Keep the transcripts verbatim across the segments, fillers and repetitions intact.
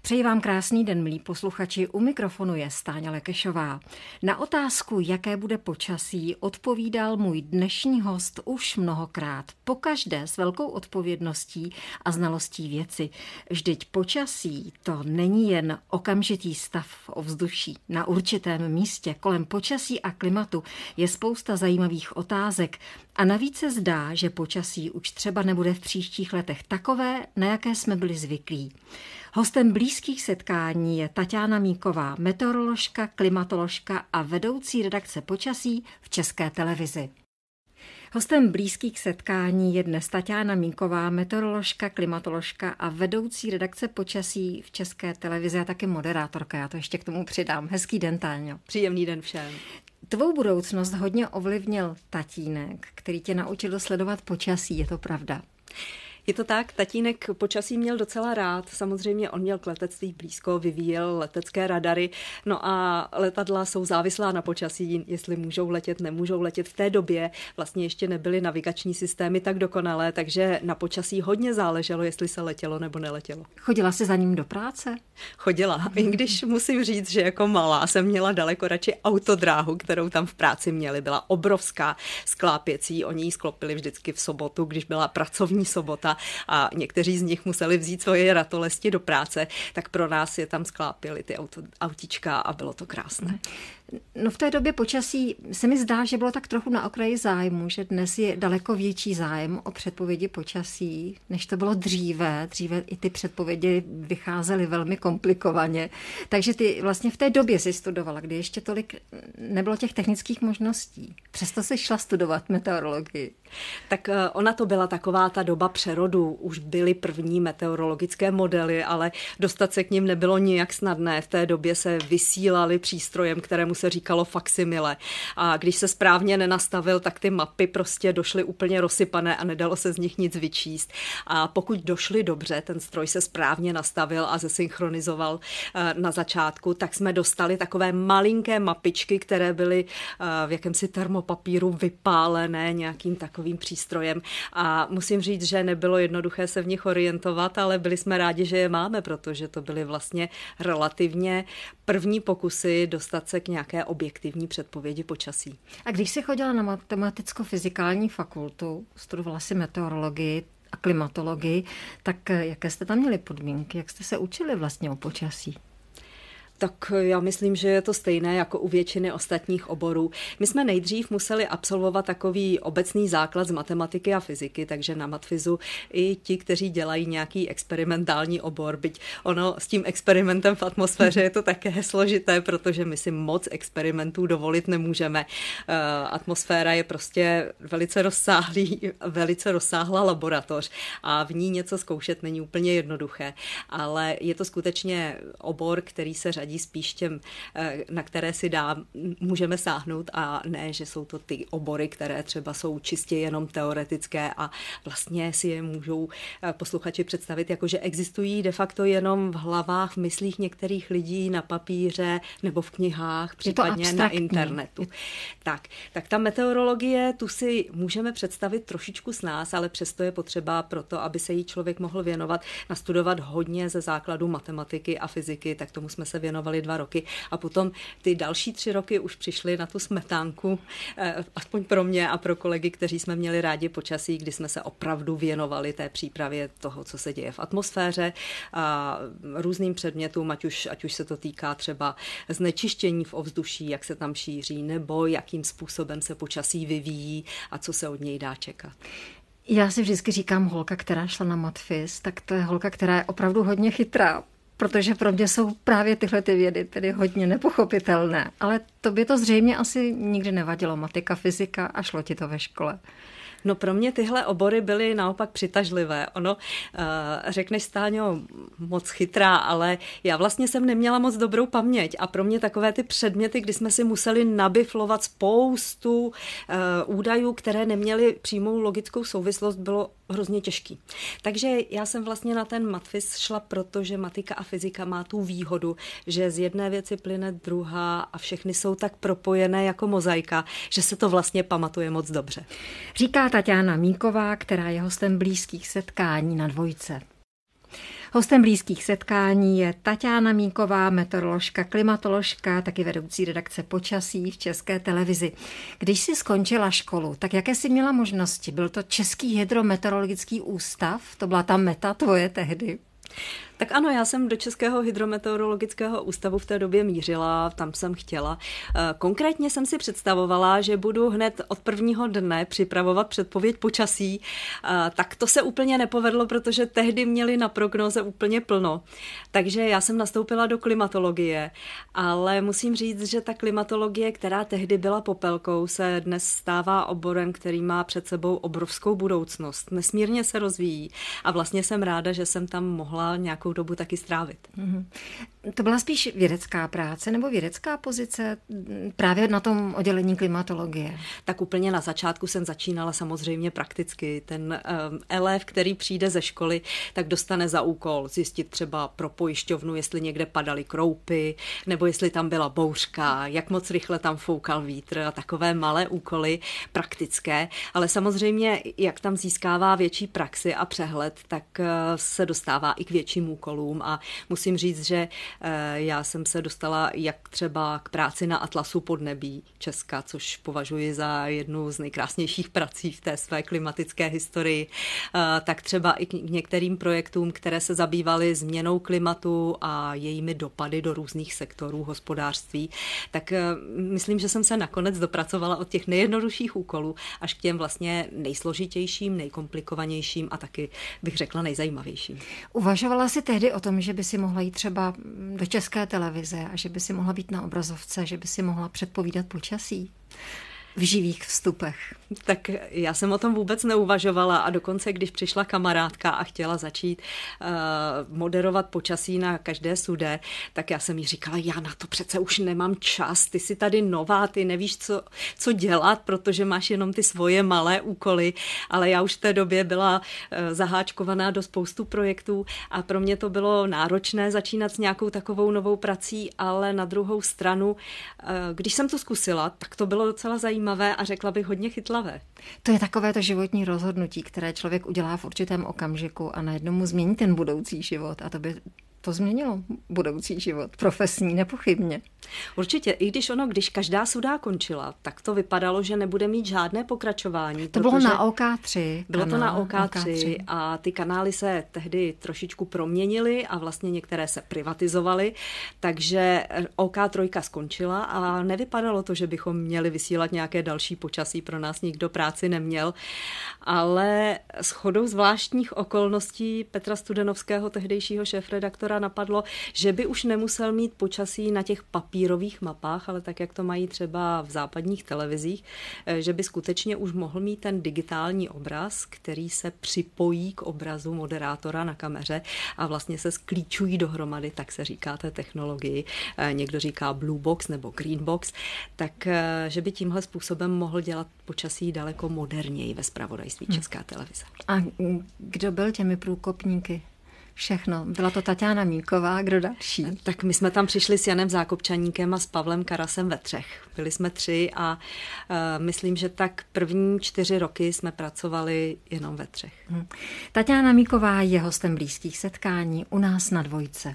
Přeji vám krásný den, milí posluchači, u mikrofonu je Stáňa Lekešová. Na otázku, jaké bude počasí, odpovídal můj dnešní host už mnohokrát, pokaždé s velkou odpovědností a znalostí věci. Vždyť počasí to není jen okamžitý stav ovzduší. Na určitém místě kolem počasí a klimatu je spousta zajímavých otázek a navíc se zdá, že počasí už třeba nebude v příštích letech takové, na jaké jsme byli zvyklí. Hostem blízkých setkání je Taťána Míková, meteoroložka, klimatoložka a vedoucí redakce počasí v České televizi. Hostem blízkých setkání je dnes Taťána Míková, meteoroložka, klimatoložka a vedoucí redakce počasí v České televizi a taky moderátorka. Já to ještě k tomu přidám. Hezký den, Táňo. Příjemný den všem. Tvou budoucnost hodně ovlivnil tatínek, který tě naučil sledovat počasí, je to pravda? Je to tak, tatínek počasí měl docela rád, samozřejmě on měl k letectví blízko, vyvíjel letecké radary, no a letadla jsou závislá na počasí, jestli můžou letět, nemůžou letět. V té době vlastně ještě nebyly navigační systémy tak dokonalé, takže na počasí hodně záleželo, jestli se letělo nebo neletělo. Chodila jsi za ním do práce? Chodila, i když musím říct, že jako malá jsem měla daleko radši autodráhu, kterou tam v práci měli, byla obrovská, sklápěcí, oni ji sklopili vždycky v sobotu, když byla pracovní sobota, a někteří z nich museli vzít svoje ratolesti do práce, tak pro nás je tam sklápěli ty auto, autička a bylo to krásné. No v té době počasí se mi zdá, že bylo tak trochu na okraji zájmu, že dnes je daleko větší zájem o předpovědi počasí, než to bylo dříve. Dříve i ty předpovědi vycházely velmi komplikovaně. Takže ty vlastně v té době si studovala, kdy ještě tolik nebylo těch technických možností. Přesto si šla studovat meteorologii. Tak ona to byla taková ta doba přerodu. Už byly první meteorologické modely, ale dostat se k nim nebylo nijak snadné. V té době se vysílali přístrojem, kterému se říkalo faksimile. A když se správně nenastavil, tak ty mapy prostě došly úplně rozsypané a nedalo se z nich nic vyčíst. A pokud došly dobře, ten stroj se správně nastavil a zesynchronizoval na začátku, tak jsme dostali takové malinké mapičky, které byly v jakémsi termopapíru vypálené nějakým takovým přístrojem. A musím říct, že nebylo jednoduché se v nich orientovat, ale byli jsme rádi, že je máme, protože to byly vlastně relativně první pokusy dostat se k nějaké objektivní předpovědi počasí. A když jsi chodila na matematicko-fyzikální fakultu, studovala si meteorologii a klimatologii, tak jaké jste tam měli podmínky? Jak jste se učili vlastně o počasí? Tak já myslím, že je to stejné jako u většiny ostatních oborů. My jsme nejdřív museli absolvovat takový obecný základ z matematiky a fyziky, takže na matfizu i ti, kteří dělají nějaký experimentální obor, byť ono s tím experimentem v atmosféře je to také složité, protože my si moc experimentů dovolit nemůžeme. Atmosféra je prostě velice rozsáhlý, velice rozsáhlá laboratoř a v ní něco zkoušet není úplně jednoduché, ale je to skutečně obor, který se řadí spíš těm, na které si dá, můžeme sáhnout a ne, že jsou to ty obory, které třeba jsou čistě jenom teoretické a vlastně si je můžou posluchači představit, jako že existují de facto jenom v hlavách, v myslích některých lidí na papíře nebo v knihách, případně na internetu. Tak, tak ta meteorologie, tu si můžeme představit trošičku s nás, ale přesto je potřeba proto, aby se jí člověk mohl věnovat, nastudovat hodně ze základu matematiky a fyziky, tak tomu jsme se věnovali dva roky a potom ty další tři roky už přišly na tu smetánku, aspoň pro mě a pro kolegy, kteří jsme měli rádi počasí, kdy jsme se opravdu věnovali té přípravě toho, co se děje v atmosféře a různým předmětům, ať už, ať už se to týká třeba znečištění v ovzduší, jak se tam šíří, nebo jakým způsobem se počasí vyvíjí a co se od něj dá čekat. Já si vždycky říkám holka, která šla na matfiz, tak to je holka, která je opravdu hodně chytrá, protože pro mě jsou právě tyhle ty vědy tedy hodně nepochopitelné. Ale tobě to zřejmě asi nikdy nevadilo, matika, fyzika a šlo ti to ve škole. No pro mě tyhle obory byly naopak přitažlivé. Ono, uh, řekneš, Stáňo, moc chytrá, ale já vlastně jsem neměla moc dobrou paměť a pro mě takové ty předměty, kdy jsme si museli nabiflovat spoustu uh, údajů, které neměly přímou logickou souvislost, bylo hrozně těžký. Takže já jsem vlastně na ten matfiz šla, protože matika a fyzika má tu výhodu, že z jedné věci plyne druhá a všechny jsou tak propojené jako mozaika, že se to vlastně pamatuje moc dobře. Říká Taťána Míková, která je hostem blízkých setkání na Dvojce. Hostem blízkých setkání je Taťána Míková, meteoroložka, klimatoložka, taky vedoucí redakce počasí v České televizi. Když jsi skončila školu, tak jaké jsi měla možnosti? Byl to Český hydrometeorologický ústav? To byla ta meta tvoje tehdy? Tak ano, já jsem do Českého hydrometeorologického ústavu v té době mířila, tam jsem chtěla. Konkrétně jsem si představovala, že budu hned od prvního dne připravovat předpověď počasí. Tak to se úplně nepovedlo, protože tehdy měli na prognóze úplně plno. Takže já jsem nastoupila do klimatologie, ale musím říct, že ta klimatologie, která tehdy byla popelkou, se dnes stává oborem, který má před sebou obrovskou budoucnost. Nesmírně se rozvíjí a vlastně jsem ráda, že jsem tam mohla nějakou dobu taky strávit. Mm-hmm. To byla spíš vědecká práce nebo vědecká pozice právě na tom oddělení klimatologie? Tak úplně na začátku jsem začínala samozřejmě prakticky. Ten um, elév, který přijde ze školy, tak dostane za úkol zjistit třeba pro pojišťovnu, jestli někde padaly kroupy, nebo jestli tam byla bouřka, jak moc rychle tam foukal vítr a takové malé úkoly praktické. Ale samozřejmě, jak tam získává větší praxi a přehled, tak uh, se dostává i k větším úkolům a musím říct, že já jsem se dostala jak třeba k práci na Atlasu podnebí Česka, což považuji za jednu z nejkrásnějších prací v té své klimatické historii, tak třeba i k některým projektům, které se zabývaly změnou klimatu a jejími dopady do různých sektorů hospodářství, tak myslím, že jsem se nakonec dopracovala od těch nejjednodušších úkolů až k těm vlastně nejsložitějším, nejkomplikovanějším a taky bych řekla nejzajímavějším. Uvažovala jsi tehdy o tom, že by si mohla jít třeba do České televize a že by si mohla být na obrazovce, že by si mohla předpovídat počasí v živých vstupech? Tak já jsem o tom vůbec neuvažovala a dokonce, když přišla kamarádka a chtěla začít uh, moderovat počasí na každé sudé, tak já jsem jí říkala, já na to přece už nemám čas, ty jsi tady nová, ty nevíš, co, co dělat, protože máš jenom ty svoje malé úkoly, ale já už v té době byla uh, zaháčkovaná do spoustu projektů a pro mě to bylo náročné začínat s nějakou takovou novou prací, ale na druhou stranu, uh, když jsem to zkusila, tak to bylo docela zajímavé a řekla bych hodně chytlavé. To je takové to životní rozhodnutí, které člověk udělá v určitém okamžiku a najednou mu změní ten budoucí život a to by to změnilo budoucí život, profesní, nepochybně. Určitě, i když ono, když každá sudá končila, tak to vypadalo, že nebude mít žádné pokračování. To bylo na O K tři. Bylo kanál, to na O K tři, O K tři a ty kanály se tehdy trošičku proměnily a vlastně některé se privatizovaly, takže O K tři skončila a nevypadalo to, že bychom měli vysílat nějaké další počasí, pro nás nikdo práci neměl, ale shodou zvláštních okolností Petra Studenovského, tehdejšího šéfredaktora, napadlo, že by už nemusel mít počasí na těch papírových mapách, ale tak, jak to mají třeba v západních televizích, že by skutečně už mohl mít ten digitální obraz, který se připojí k obrazu moderátora na kameře a vlastně se sklíčují dohromady, tak se říká té technologii. Někdo říká blue box nebo green box, tak že by tímhle způsobem mohl dělat počasí daleko moderněji ve zpravodajství hmm. Česká televize. A kdo byl těmi průkopníky? Všechno. Byla to Taťána Míková, kdo další? Tak my jsme tam přišli s Janem Zákopčaníkem a s Pavlem Karasem ve třech. Byli jsme tři a uh, myslím, že tak první čtyři roky jsme pracovali jenom ve třech. Hmm. Taťána Míková je hostem blízkých setkání u nás na Dvojce.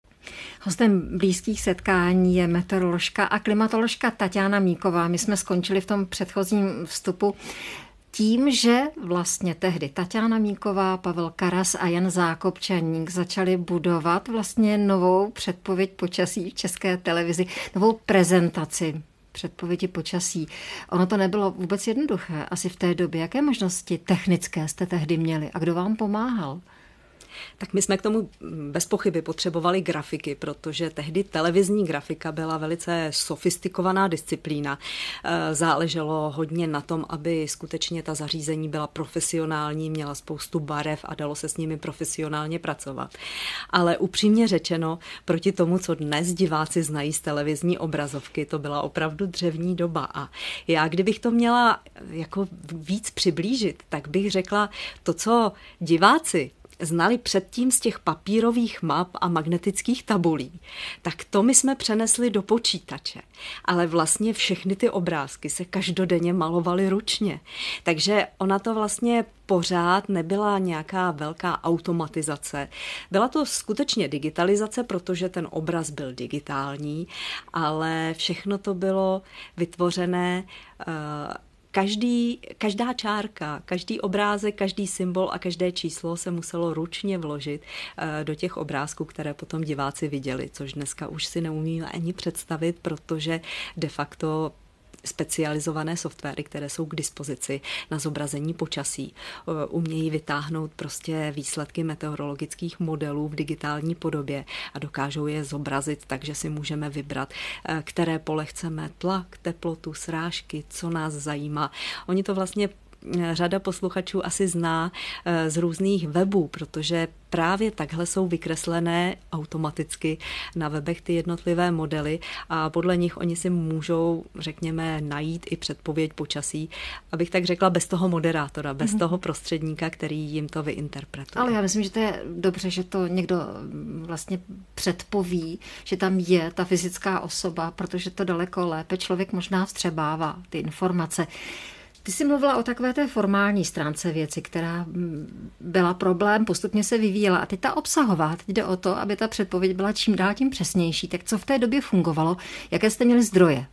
Hostem blízkých setkání je meteoroložka a klimatoložka Taťána Míková. My jsme skončili v tom předchozím vstupu tím, že vlastně tehdy Taťána Míková, Pavel Karas a Jan Zákopčaník začali budovat vlastně novou předpověď počasí v České televizi, novou prezentaci předpovědi počasí. Ono to nebylo vůbec jednoduché asi v té době. Jaké možnosti technické jste tehdy měli a kdo vám pomáhal? Tak my jsme k tomu bez pochyby potřebovali grafiky, protože tehdy televizní grafika byla velice sofistikovaná disciplína. Záleželo hodně na tom, aby skutečně ta zařízení byla profesionální, měla spoustu barev a dalo se s nimi profesionálně pracovat. Ale upřímně řečeno, proti tomu, co dnes diváci znají z televizní obrazovky, to byla opravdu dřevní doba. A já, kdybych to měla jako víc přiblížit, tak bych řekla, to, co diváci znali předtím z těch papírových map a magnetických tabulí, tak to my jsme přenesli do počítače. Ale vlastně všechny ty obrázky se každodenně malovaly ručně. Takže ona to vlastně pořád nebyla nějaká velká automatizace. Byla to skutečně digitalizace, protože ten obraz byl digitální, ale všechno to bylo vytvořené uh, Každý, každá čárka, každý obrázek, každý symbol a každé číslo se muselo ručně vložit do těch obrázků, které potom diváci viděli, což dneska už si neumíme ani představit, protože de facto specializované softwary, které jsou k dispozici na zobrazení počasí, umějí vytáhnout prostě výsledky meteorologických modelů v digitální podobě a dokážou je zobrazit, takže si můžeme vybrat, které pole chceme, tlak, teplotu, srážky, co nás zajímá. Oni to vlastně řada posluchačů asi zná z různých webů, protože právě takhle jsou vykreslené automaticky na webech ty jednotlivé modely a podle nich oni si můžou, řekněme, najít i předpověď počasí, abych tak řekla, bez toho moderátora, bez mm-hmm. toho prostředníka, který jim to vyinterpretuje. Ale já myslím, že to je dobře, že to někdo vlastně předpoví, že tam je ta fyzická osoba, protože to daleko lépe člověk možná vstřebává ty informace. Ty jsi mluvila o takové té formální stránce věci, která byla problém, postupně se vyvíjela. A teď ta obsahová, teď jde o to, aby ta předpověď byla čím dál tím přesnější. Tak co v té době fungovalo? Jaké jste měli zdroje?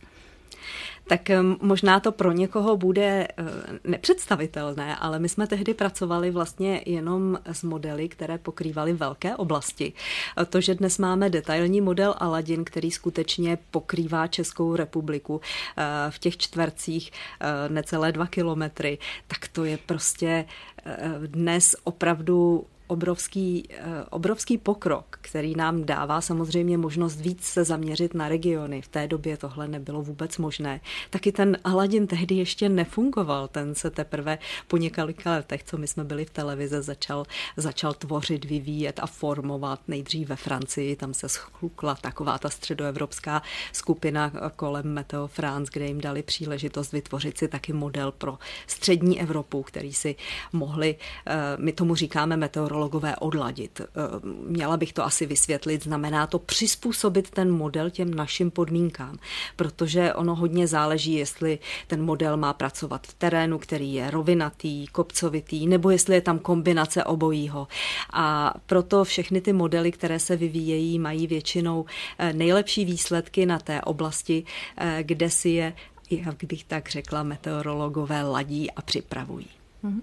Tak možná to pro někoho bude nepředstavitelné, ale my jsme tehdy pracovali vlastně jenom s modely, které pokrývaly velké oblasti. To, že dnes máme detailní model Aladin, který skutečně pokrývá Českou republiku v těch čtvercích necelé dva kilometry, tak to je prostě dnes opravdu obrovský, obrovský pokrok, který nám dává samozřejmě možnost víc se zaměřit na regiony. V té době tohle nebylo vůbec možné. Taky ten Aladin tehdy ještě nefungoval. Ten se teprve po několika letech, co my jsme byli v televizi, začal, začal tvořit, vyvíjet a formovat. Nejdřív ve Francii, tam se schlukla taková ta středoevropská skupina kolem Meteo France, kde jim dali příležitost vytvořit si taky model pro střední Evropu, který si mohli, my tomu říkáme meteorologové, odladit. Měla bych to asi vysvětlit, znamená to přizpůsobit ten model těm našim podmínkám, protože ono hodně záleží, jestli ten model má pracovat v terénu, který je rovinatý, kopcovitý, nebo jestli je tam kombinace obojího. A proto všechny ty modely, které se vyvíjejí, mají většinou nejlepší výsledky na té oblasti, kde si je, jak bych tak řekla, meteorologové ladí a připravují. Mm-hmm.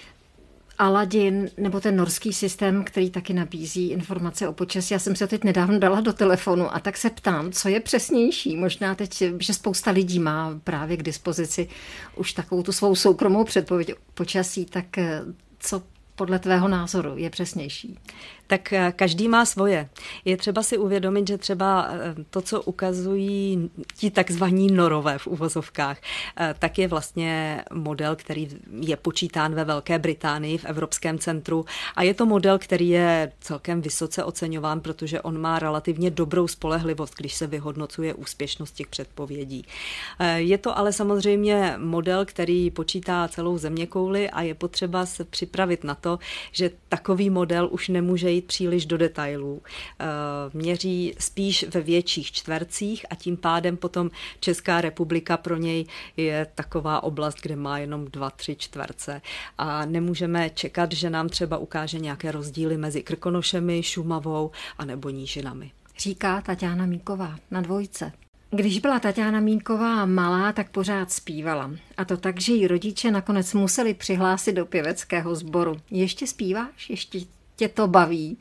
Aladin, nebo ten norský systém, který taky nabízí informace o počasí. Já jsem se teď nedávno dala do telefonu a tak se ptám, co je přesnější. Možná teď, že spousta lidí má právě k dispozici už takovou tu svou soukromou předpověď počasí, tak co podle tvého názoru je přesnější? Tak každý má svoje. Je třeba si uvědomit, že třeba to, co ukazují ti takzvaní norové v uvozovkách, tak je vlastně model, který je počítán ve Velké Británii v Evropském centru a je to model, který je celkem vysoce oceňován, protože on má relativně dobrou spolehlivost, když se vyhodnocuje úspěšnost těch předpovědí. Je to ale samozřejmě model, který počítá celou zeměkouli a je potřeba se připravit na to, že takový model už nemůže jít příliš do detailů. Měří spíš ve větších čtvercích a tím pádem potom Česká republika pro něj je taková oblast, kde má jenom dva, tři čtverce. A nemůžeme čekat, že nám třeba ukáže nějaké rozdíly mezi Krkonošemi, Šumavou a nebo nížinami. Říká Taťána Míková na Dvojce. Když byla Taťána Míková malá, tak pořád zpívala. A to tak, že ji rodiče nakonec museli přihlásit do pěveckého sboru. Ještě zpíváš? Ještě tě to baví?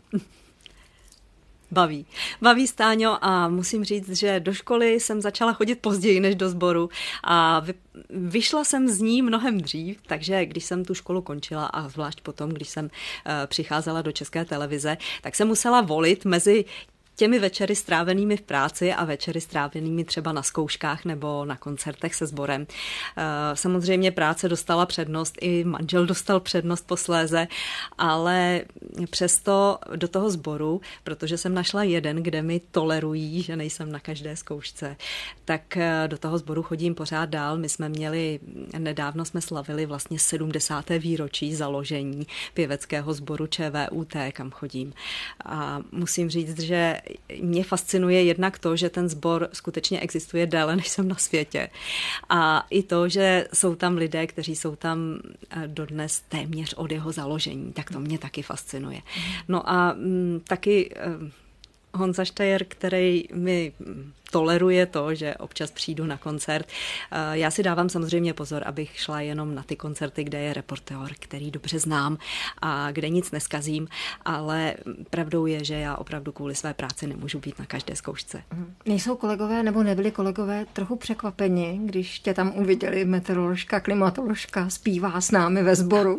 Baví. Baví, Stáňo, a musím říct, že do školy jsem začala chodit později než do sboru a vy, vyšla jsem z ní mnohem dřív, takže když jsem tu školu končila a zvlášť potom, když jsem uh, přicházela do České televize, tak jsem musela volit mezi těmi večery strávenými v práci a večery strávenými třeba na zkouškách nebo na koncertech se sborem. Samozřejmě práce dostala přednost, i manžel dostal přednost posléze, ale přesto do toho sboru, protože jsem našla jeden, kde mi tolerují, že nejsem na každé zkoušce, tak do toho sboru chodím pořád dál. My jsme měli, nedávno jsme slavili vlastně sedmdesáté výročí založení pěveckého sboru ČVUT, kam chodím. A musím říct, že mě fascinuje jednak to, že ten sbor skutečně existuje déle, než jsem na světě. A i to, že jsou tam lidé, kteří jsou tam dodnes téměř od jeho založení, tak to mě taky fascinuje. No a m, taky Honza Štajer, který mi toleruje to, že občas přijdu na koncert. Já si dávám samozřejmě pozor, abych šla jenom na ty koncerty, kde je reportér, který dobře znám a kde nic neskazím, ale pravdou je, že já opravdu kvůli své práci nemůžu být na každé zkoušce. Nejsou kolegové nebo nebyli kolegové trochu překvapeni, když tě tam uviděli meteoroložka, klimatoložka, zpívá s námi ve sboru?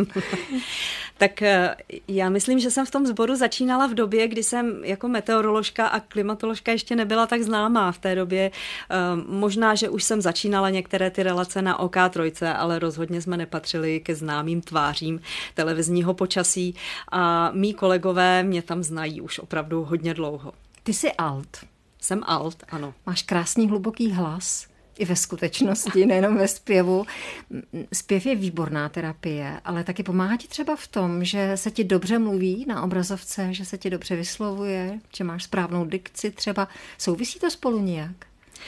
Tak já myslím, že jsem v tom sboru začínala v době, kdy jsem jako meteoroložka a klimatoložka ještě nebyla tak známá. V té době možná, že už jsem začínala některé ty relace na O K tři, ale rozhodně jsme nepatřili ke známým tvářím televizního počasí a mý kolegové mě tam znají už opravdu hodně dlouho. Ty jsi alt. Jsem alt, ano. Máš krásný hluboký hlas. I ve skutečnosti, nejenom ve zpěvu. Zpěv je výborná terapie, ale taky pomáhá ti třeba v tom, že se ti dobře mluví na obrazovce, že se ti dobře vyslovuje, že máš správnou dikci třeba. Souvisí to spolu nějak?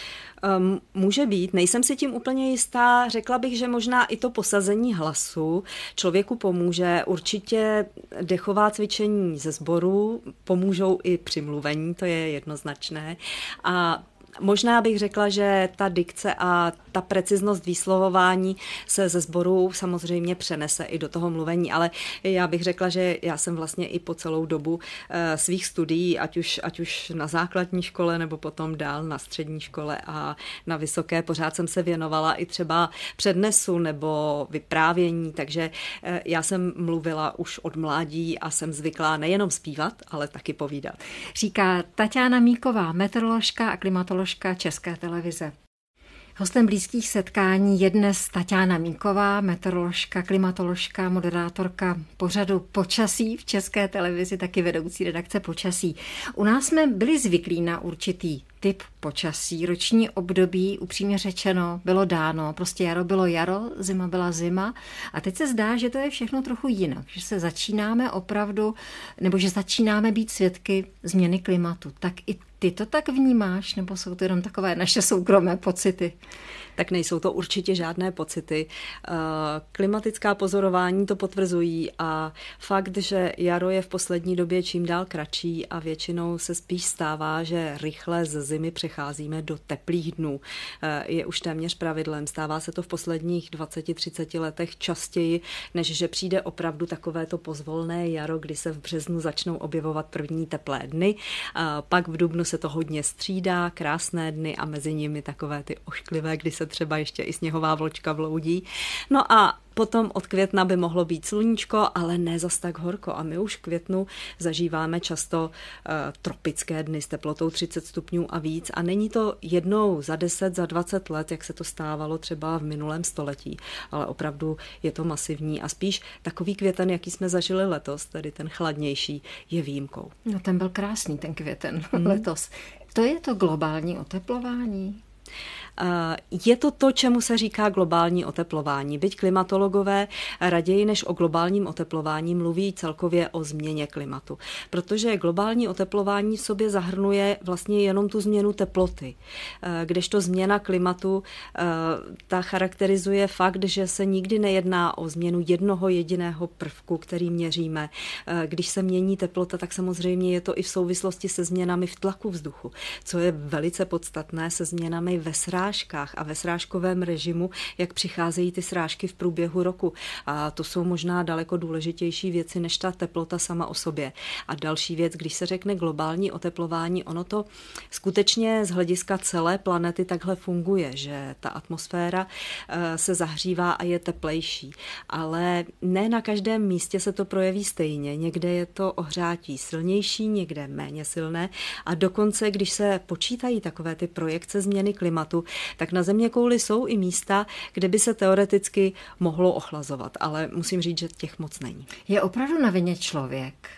Um, může být, nejsem si tím úplně jistá, řekla bych, že možná i to posazení hlasu člověku pomůže, určitě dechová cvičení ze sboru pomůžou i při mluvení, to je jednoznačné a možná bych řekla, že ta dikce a ta preciznost výslovování se ze sboru samozřejmě přenese i do toho mluvení, ale já bych řekla, že já jsem vlastně i po celou dobu svých studií, ať už, ať už na základní škole nebo potom dál na střední škole a na vysoké, pořád jsem se věnovala i třeba přednesu nebo vyprávění, takže já jsem mluvila už od mládí a jsem zvyklá nejenom zpívat, ale taky povídat. Říká Taťána Míková, meteoroložka a klimatoložka České televize. Hostem blízkých setkání je dnes Taťána Míková, meteoroložka, klimatoložka, moderátorka pořadu Počasí v České televizi, taky vedoucí redakce Počasí. U nás jsme byli zvyklí na určitý typ počasí, roční období, upřímně řečeno, bylo dáno. Prostě jaro bylo jaro, zima byla zima a teď se zdá, že to je všechno trochu jinak, že se začínáme opravdu, nebo že začínáme být svědky změny klimatu. Tak i ty to tak vnímáš, nebo jsou to jenom takové naše soukromé pocity? Tak nejsou to určitě žádné pocity. Klimatická pozorování to potvrzují a fakt, že jaro je v poslední době čím dál kratší a většinou se spíš stává, že rychle z zimy přecházíme do teplých dnů. Je už téměř pravidlem. Stává se to v posledních dvaceti třiceti letech častěji, než že přijde opravdu takovéto pozvolné jaro, kdy se v březnu začnou objevovat první teplé dny. Pak v dubnu se to hodně střídá, krásné dny a mezi nimi takové ty ošklivé, kdy se třeba ještě i sněhová vločka vloudí. No a potom od května by mohlo být sluníčko, ale ne zas tak horko. A my už v květnu zažíváme často uh, tropické dny s teplotou třicet stupňů a víc. A není to jednou za deset, za dvacet let, jak se to stávalo třeba v minulém století. Ale opravdu je to masivní a spíš takový květen, jaký jsme zažili letos, tedy ten chladnější, je výjimkou. No ten byl krásný, ten květen hmm. letos. To je to globální oteplování? Je to to, čemu se říká globální oteplování. Byť klimatologové raději než o globálním oteplování mluví celkově o změně klimatu. Protože globální oteplování v sobě zahrnuje vlastně jenom tu změnu teploty. Kdežto změna klimatu ta charakterizuje fakt, že se nikdy nejedná o změnu jednoho jediného prvku, který měříme. Když se mění teplota, tak samozřejmě je to i v souvislosti se změnami v tlaku vzduchu, co je velice podstatné, se změnami i ve srážkách a ve srážkovém režimu, jak přicházejí ty srážky v průběhu roku. A to jsou možná daleko důležitější věci než ta teplota sama o sobě. A další věc, když se řekne globální oteplování, ono to skutečně z hlediska celé planety takhle funguje, že ta atmosféra se zahřívá a je teplejší. Ale ne na každém místě se to projeví stejně. Někde je to ohřátí silnější, někde méně silné a dokonce, když se počítají takové ty projekce změny klimatu, tak na zeměkouli jsou i místa, kde by se teoreticky mohlo ochlazovat, ale musím říct, že těch moc není. Je opravdu na vině člověk?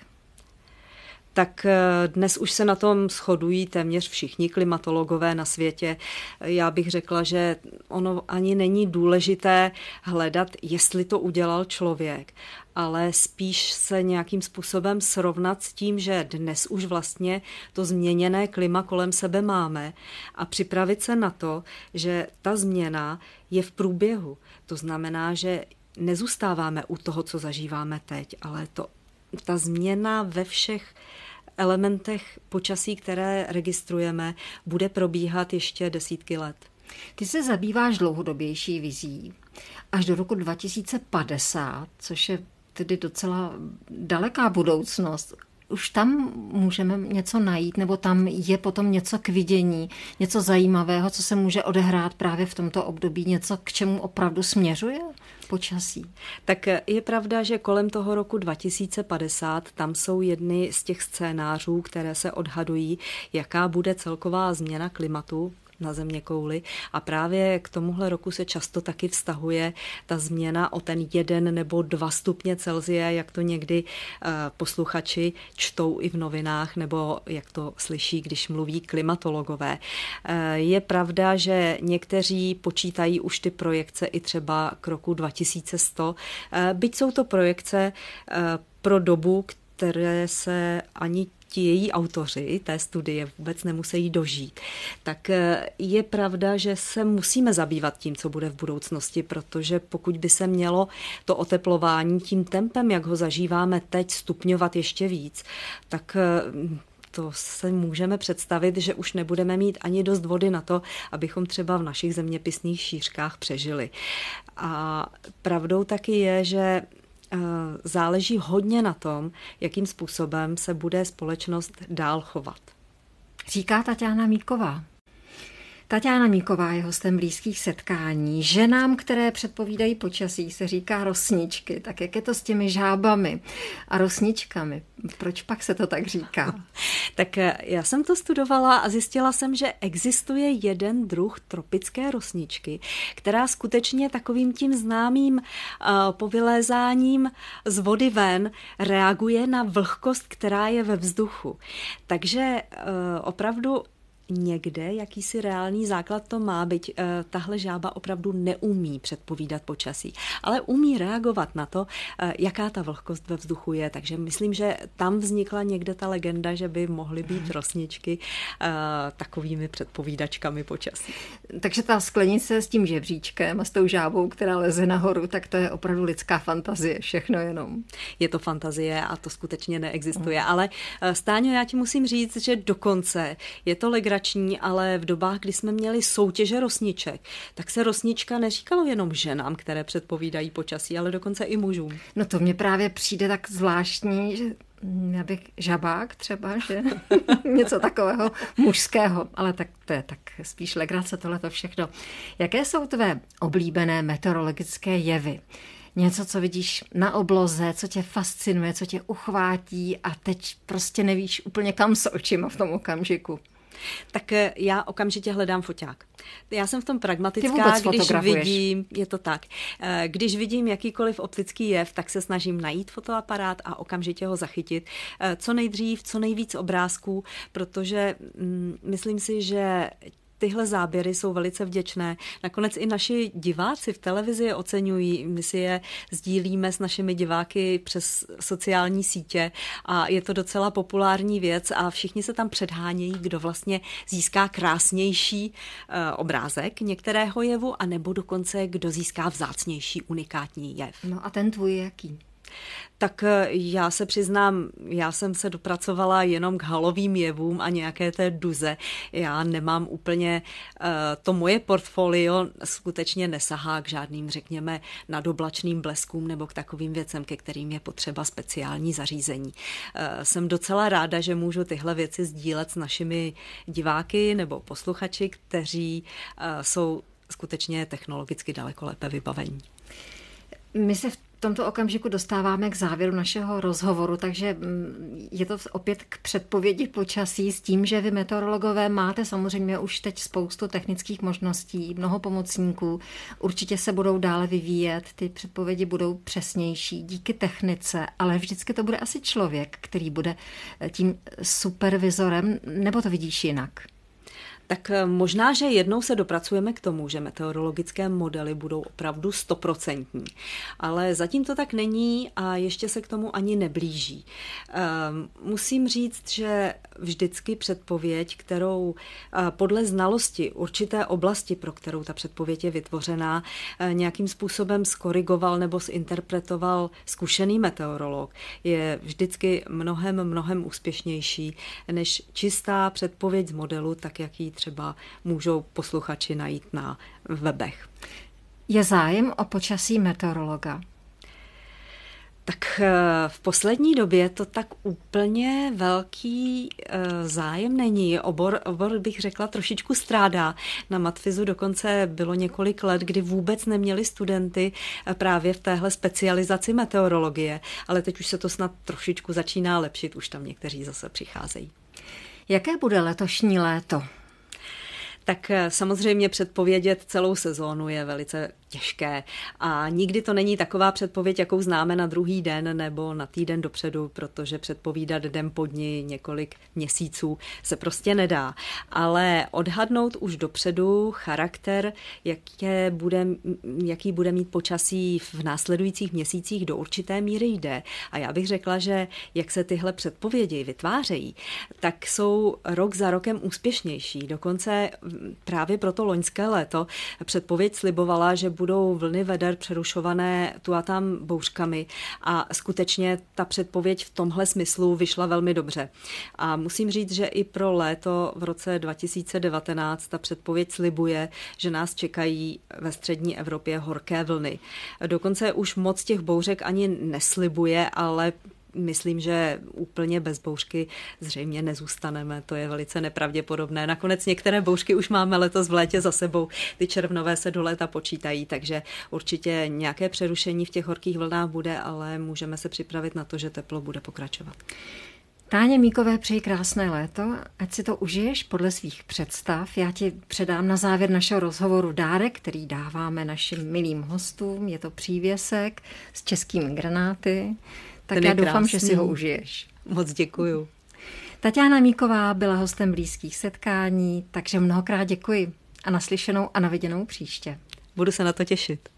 Tak dnes už se na tom shodují téměř všichni klimatologové na světě. Já bych řekla, že ono ani není důležité hledat, jestli to udělal člověk, ale spíš se nějakým způsobem srovnat s tím, že dnes už vlastně to změněné klima kolem sebe máme a připravit se na to, že ta změna je v průběhu. To znamená, že nezůstáváme u toho, co zažíváme teď, ale to, ta změna ve všech elementech počasí, které registrujeme, bude probíhat ještě desítky let. Ty se zabýváš dlouhodobější vizí až do roku dva tisíce padesát, což je tedy docela daleká budoucnost. Už tam můžeme něco najít, nebo tam je potom něco k vidění, něco zajímavého, co se může odehrát právě v tomto období, něco, k čemu opravdu směřuje počasí? Tak je pravda, že kolem toho roku dva tisíce padesát tam jsou jedny z těch scénářů, které se odhadují, jaká bude celková změna klimatu na zeměkouli a právě k tomuhle roku se často taky vztahuje ta změna o ten jeden nebo dva stupně Celsia, jak to někdy uh, posluchači čtou i v novinách nebo jak to slyší, když mluví klimatologové. Uh, je pravda, že někteří počítají už ty projekce i třeba k roku dva tisíce sto, uh, byť jsou to projekce uh, pro dobu, které se ani ti její autoři té studie vůbec nemusí dožít. Tak je pravda, že se musíme zabývat tím, co bude v budoucnosti, protože pokud by se mělo to oteplování tím tempem, jak ho zažíváme teď, stupňovat ještě víc, tak to se můžeme představit, že už nebudeme mít ani dost vody na to, abychom třeba v našich zeměpisných šířkách přežili. A pravdou taky je, že záleží hodně na tom, jakým způsobem se bude společnost dál chovat. Říká Taťána Míková. Taťána Míková je hostem Blízkých setkání. Ženám, které předpovídají počasí, se říká rosničky. Tak jak je to s těmi žábami a rosničkami? Proč pak se to tak říká? Tak já jsem to studovala a zjistila jsem, že existuje jeden druh tropické rosničky, která skutečně takovým tím známým uh, povylézáním z vody ven reaguje na vlhkost, která je ve vzduchu. Takže uh, opravdu někde jakýsi reálný základ to má, byť uh, tahle žába opravdu neumí předpovídat počasí, ale umí reagovat na to, uh, jaká ta vlhkost ve vzduchu je. Takže myslím, že tam vznikla někde ta legenda, že by mohly být rosničky uh, takovými předpovídačkami počasí. Takže ta sklenice s tím žebříčkem a s tou žábou, která leze nahoru, tak to je opravdu lidská fantazie, všechno jenom. Je to fantazie a to skutečně neexistuje. Ale uh, Stáňo, já ti musím říct, že dokonce je to legrační, ale v dobách, kdy jsme měli soutěže rosniček, tak se rosnička neříkalo jenom ženám, které předpovídají počasí, ale dokonce i mužům. No to mně právě přijde tak zvláštní, že já bych žabák třeba, že něco takového mužského, ale tak to je tak spíš legrace tohleto všechno. Jaké jsou tvé oblíbené meteorologické jevy? Něco, co vidíš na obloze, co tě fascinuje, co tě uchvátí a teď prostě nevíš úplně kam s očima v tom okamžiku. Tak já okamžitě hledám foťák. Já jsem v tom pragmatická, když vidím, je to tak, když vidím jakýkoliv optický jev, tak se snažím najít fotoaparát a okamžitě ho zachytit. Co nejdřív, co nejvíc obrázků, protože mm, myslím si, že tyhle záběry jsou velice vděčné. Nakonec i naši diváci v televizi je oceňují. My si je sdílíme s našimi diváky přes sociální sítě a je to docela populární věc a všichni se tam předhánějí, kdo vlastně získá krásnější uh, obrázek některého jevu, anebo dokonce kdo získá vzácnější unikátní jev. No a ten tvůj jaký? Tak já se přiznám, já jsem se dopracovala jenom k halovým jevům a nějaké té duze. Já nemám úplně, to moje portfolio skutečně nesahá k žádným, řekněme, nadoblačným bleskům nebo k takovým věcem, ke kterým je potřeba speciální zařízení. Jsem docela ráda, že můžu tyhle věci sdílet s našimi diváky nebo posluchači, kteří jsou skutečně technologicky daleko lépe vybavení. My se v tomto okamžiku dostáváme k závěru našeho rozhovoru, takže je to opět k předpovědi počasí s tím, že vy meteorologové máte samozřejmě už teď spoustu technických možností, mnoho pomocníků, určitě se budou dále vyvíjet, ty předpovědi budou přesnější díky technice, ale vždycky to bude asi člověk, který bude tím supervizorem, nebo to vidíš jinak? Tak možná, že jednou se dopracujeme k tomu, že meteorologické modely budou opravdu stoprocentní, ale zatím to tak není a ještě se k tomu ani neblíží. Musím říct, že vždycky předpověď, kterou podle znalosti určité oblasti, pro kterou ta předpověď je vytvořená, nějakým způsobem skorigoval nebo zinterpretoval zkušený meteorolog, je vždycky mnohem, mnohem úspěšnější než čistá předpověď z modelu, tak jak ji třeba můžou posluchači najít na webech. Je zájem o počasí meteorologa? Tak v poslední době to tak úplně velký zájem není. Obor, obor bych řekla, trošičku strádá. Na matfizu dokonce bylo několik let, kdy vůbec neměli studenty právě v téhle specializaci meteorologie, ale teď už se to snad trošičku začíná lepšit, už tam někteří zase přicházejí. Jaké bude letošní léto? Tak samozřejmě předpovědět celou sezónu je velice těžké a nikdy to není taková předpověď, jakou známe na druhý den nebo na týden dopředu, protože předpovídat den po dni několik měsíců se prostě nedá. Ale odhadnout už dopředu charakter, jaké bude, jaký bude mít počasí v následujících měsících, do určité míry jde. A já bych řekla, že jak se tyhle předpovědi vytvářejí, tak jsou rok za rokem úspěšnější. Dokonce právě proto loňské léto předpověď slibovala, že budou vlny veder přerušované tu a tam bouřkami a skutečně ta předpověď v tomhle smyslu vyšla velmi dobře. A musím říct, že i pro léto v roce dva tisíce devatenáct ta předpověď slibuje, že nás čekají ve střední Evropě horké vlny. Dokonce už moc těch bouřek ani neslibuje, ale myslím, že úplně bez bouřky zřejmě nezůstaneme. To je velice nepravděpodobné. Nakonec některé bouřky už máme letos v létě za sebou. Ty červnové se do léta počítají, takže určitě nějaké přerušení v těch horkých vlnách bude, ale můžeme se připravit na to, že teplo bude pokračovat. Táně Míkové přeji krásné léto, ať si to užiješ podle svých představ. Já ti předám na závěr našeho rozhovoru dárek, který dáváme našim milým hostům. Je to přívěsek s českými granáty. Tak já doufám, že si ho užiješ. Moc děkuju. Taťána Míková byla hostem Blízkých setkání, takže mnohokrát děkuji a naslyšenou a naviděnou příště. Budu se na to těšit.